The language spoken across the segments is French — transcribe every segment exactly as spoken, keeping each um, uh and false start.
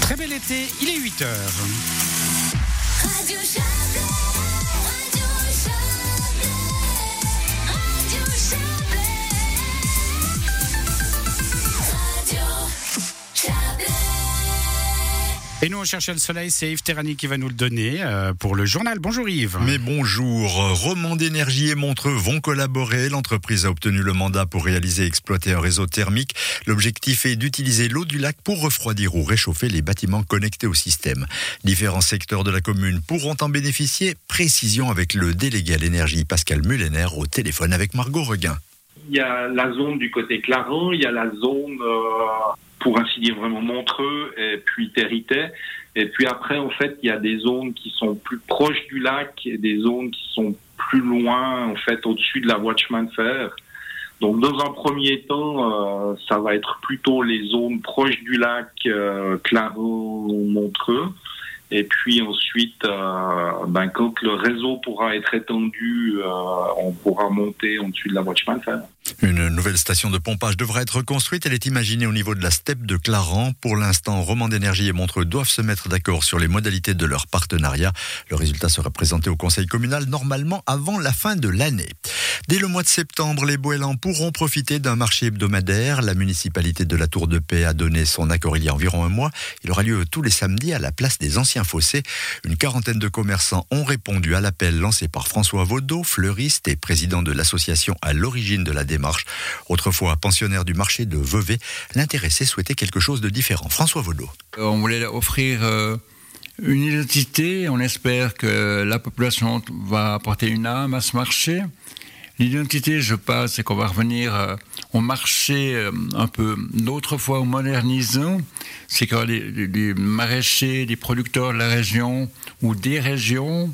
Très bel été, il est huit heures. Radio Chablais, Radio Chablais, Radio Chablais, Radio Chablais. Et nous, on cherchait le soleil, c'est Yves Terrani qui va nous le donner euh, pour le journal. Bonjour Yves. Mais bonjour, Romande Énergie et Montreux vont collaborer. L'entreprise a obtenu le mandat pour réaliser et exploiter un réseau thermique. L'objectif est d'utiliser l'eau du lac pour refroidir ou réchauffer les bâtiments connectés au système. Différents secteurs de la commune pourront en bénéficier. Précision avec le délégué à l'énergie Pascal Mullener au téléphone avec Margot Reguin. Il y a la zone du côté Clarens, il y a la zone, euh, pour ainsi dire, vraiment Montreux, et puis Territet. Et puis après, en fait, il y a des zones qui sont plus proches du lac et des zones qui sont plus loin, en fait, au-dessus de la voie de chemin de fer. Donc, dans un premier temps, euh, ça va être plutôt les zones proches du lac, euh, Clarens, Montreux. Et puis ensuite, euh, ben, quand le réseau pourra être étendu, euh, on pourra monter au-dessus de la voie de chemin de fer. Une nouvelle station de pompage devra être construite. Elle est imaginée au niveau de la steppe de Clarens. Pour l'instant, Romande Énergie et Montreux doivent se mettre d'accord sur les modalités de leur partenariat. Le résultat sera présenté au conseil communal normalement avant la fin de l'année. Dès le mois de septembre, les Boélans pourront profiter d'un marché hebdomadaire. La municipalité de la Tour de Paix a donné son accord il y a environ un mois. Il aura lieu tous les samedis à la place des Anciens Fossés. Une quarantaine de commerçants ont répondu à l'appel lancé par François Vaudot, fleuriste et président de l'association à l'origine de la démarche. Autrefois pensionnaire du marché de Vevey, l'intéressé souhaitait quelque chose de différent. François Vaudot. On voulait offrir euh, une identité. On espère que la population va apporter une âme à ce marché. L'identité, je pense, c'est qu'on va revenir euh, au marché euh, un peu d'autrefois, au modernisant. C'est que les, les, les maraîchers, les producteurs de la région ou des régions,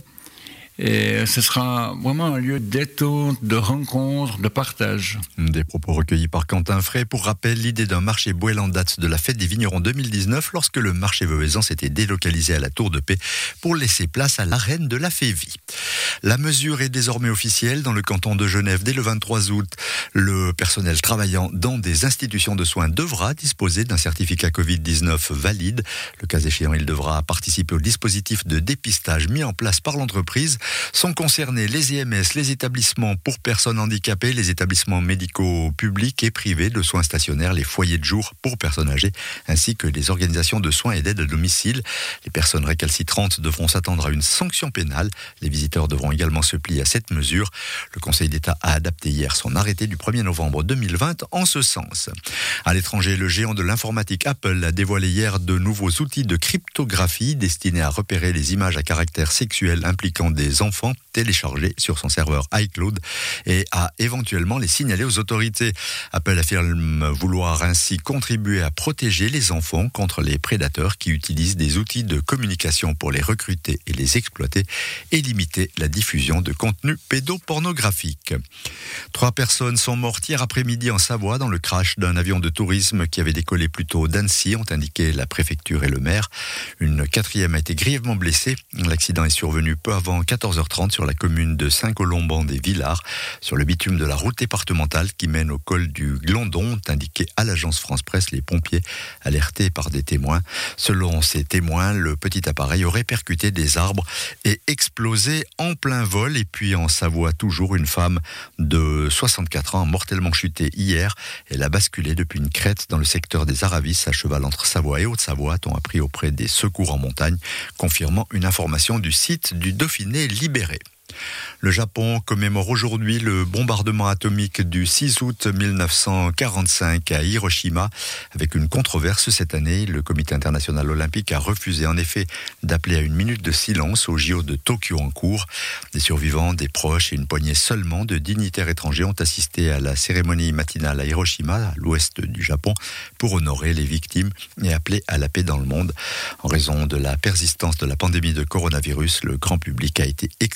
et ce sera vraiment un lieu de détente, de rencontre, de partage. Des propos recueillis par Quentin Frey. Pour rappel, l'idée d'un marché Boélan date de la fête des vignerons deux mille dix-neuf, lorsque le marché veuvezan s'était délocalisé à la Tour de Paix pour laisser place à l'arène de la Févie. La mesure est désormais officielle dans le canton de Genève. Dès le vingt-trois août, le personnel travaillant dans des institutions de soins devra disposer d'un certificat covid dix-neuf valide. Le cas échéant, il devra participer au dispositif de dépistage mis en place par l'entreprise. Sont concernés les E M S, les établissements pour personnes handicapées, les établissements médicaux publics et privés de soins stationnaires, les foyers de jour pour personnes âgées, ainsi que les organisations de soins et d'aide à domicile. Les personnes récalcitrantes devront s'attendre à une sanction pénale. Les visiteurs devront également se plier à cette mesure. Le Conseil d'État a adapté hier son arrêté du premier novembre deux mille vingt en ce sens. À l'étranger, le géant de l'informatique Apple a dévoilé hier de nouveaux outils de cryptographie destinés à repérer les images à caractère sexuel impliquant des enfants téléchargés sur son serveur iCloud et à éventuellement les signaler aux autorités. Apple affirme vouloir ainsi contribuer à protéger les enfants contre les prédateurs qui utilisent des outils de communication pour les recruter et les exploiter et limiter la diffusion de contenus pédopornographiques. Trois personnes sont mortes hier après-midi en Savoie dans le crash d'un avion de tourisme qui avait décollé plus tôt d'Annecy, ont indiqué la préfecture et le maire. Une quatrième a été grièvement blessée. L'accident est survenu peu avant quatorze heures trente sur la commune de Saint-Colomban-des-Villars, sur le bitume de la route départementale qui mène au col du Glandon, ont indiqué à l'agence France-Presse les pompiers alertés par des témoins. Selon ces témoins, le petit appareil aurait percuté des arbres et explosé en plein vol. Et puis en Savoie, toujours une femme de soixante-quatre ans mortellement chutée hier. Elle a basculé depuis une crête dans le secteur des Aravis, à cheval entre Savoie et Haute-Savoie, ont appris auprès des secours en montagne, confirmant une information du site du Dauphiné libéré. Le Japon commémore aujourd'hui le bombardement atomique du six août mille neuf cent quarante-cinq à Hiroshima. Avec une controverse cette année, le Comité international olympique a refusé en effet d'appeler à une minute de silence aux J O de Tokyo en cours. Des survivants, des proches et une poignée seulement de dignitaires étrangers ont assisté à la cérémonie matinale à Hiroshima, à l'ouest du Japon, pour honorer les victimes et appeler à la paix dans le monde. En raison de la persistance de la pandémie de coronavirus, le grand public a été exclu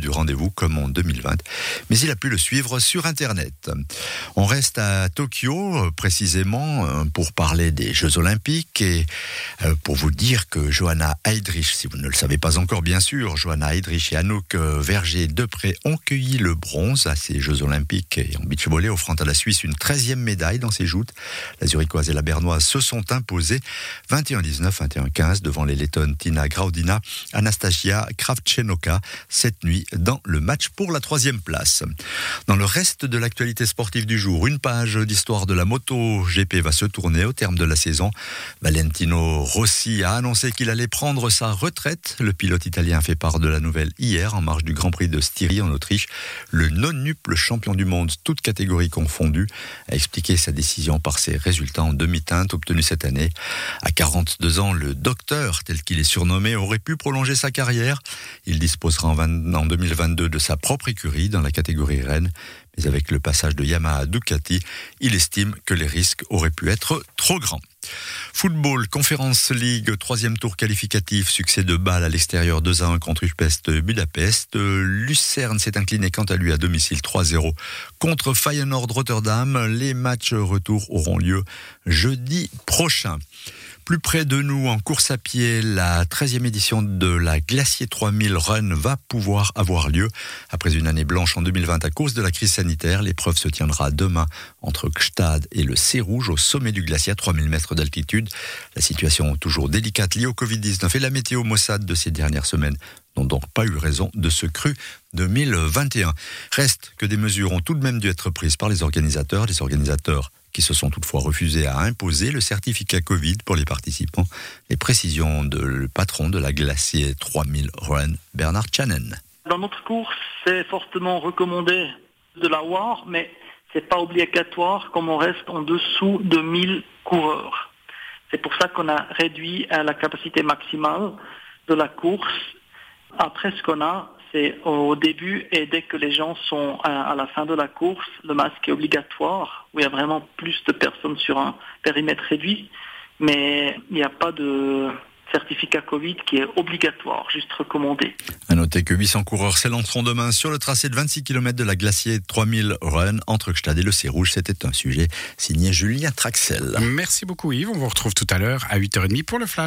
du rendez-vous comme en deux mille vingt, mais il a pu le suivre sur Internet. On reste à Tokyo, précisément, pour parler des Jeux Olympiques et pour vous dire que Johanna Heydrich, si vous ne le savez pas encore bien sûr, Johanna Heydrich et Anouk Verger-Depré ont cueilli le bronze à ces Jeux Olympiques et en beach volley, offrant à la Suisse une treizième médaille dans ses joutes. La Zurichoise et la Bernoise se sont imposées vingt et un dix-neuf, vingt et un quinze devant les Lettonnes Tina Graudina, Anastasia Kravchenoka cette nuit dans le match pour la troisième place. Dans le reste de l'actualité sportive du jour, une page d'histoire de la moto G P va se tourner au terme de la saison. Valentino Rossi a annoncé qu'il allait prendre sa retraite. Le pilote italien fait part de la nouvelle hier en marge du Grand Prix de Styrie en Autriche. Le non-nuple champion du monde, toutes catégories confondues, a expliqué sa décision par ses résultats en demi-teinte obtenus cette année. À quarante-deux ans, le docteur, tel qu'il est surnommé, aurait pu prolonger sa carrière. Il disposera en, vingt, en deux mille vingt-deux de sa propre écurie dans la catégorie Rennes. Mais avec le passage de Yamaha à Ducati, il estime que les risques auraient pu être trop grands. Football, Conference League, troisième tour qualificatif, succès de Bâle à l'extérieur deux à un contre U P E S T Budapest. Lucerne s'est incliné quant à lui à domicile trois zéro contre Feyenoord Rotterdam. Les matchs retour auront lieu jeudi prochain. Plus près de nous, en course à pied, la treizième édition de la Glacier trois mille Run va pouvoir avoir lieu. Après une année blanche en deux mille vingt à cause de la crise sanitaire, l'épreuve se tiendra demain entre Gstad et le C-Rouge au sommet du glacier à trois mille mètres d'altitude. La situation toujours délicate liée au covid dix-neuf et la météo maussade de ces dernières semaines n'ont donc pas eu raison de ce cru deux mille vingt et un. Reste que des mesures ont tout de même dû être prises par les organisateurs, les organisateurs qui se sont toutefois refusés à imposer le certificat Covid pour les participants. Les précisions de le patron de la Glacier trois mille Run, Bernard Chanen. Dans notre course, c'est fortement recommandé de l'avoir, mais c'est pas obligatoire comme on reste en dessous de mille coureurs. C'est pour ça qu'on a réduit la capacité maximale de la course. Après, ce qu'on a, c'est au début et dès que les gens sont à la fin de la course, le masque est obligatoire, où il y a vraiment plus de personnes sur un périmètre réduit, mais il n'y a pas de certificat Covid qui est obligatoire, juste recommandé. À noter que huit cents coureurs s'élanceront demain sur le tracé de vingt-six kilomètres de la Glacier trois mille Run entre Gstad et le C-Rouge. C'était un sujet signé Julien Traxel. Merci beaucoup Yves, on vous retrouve tout à l'heure à huit heures trente pour le Flash.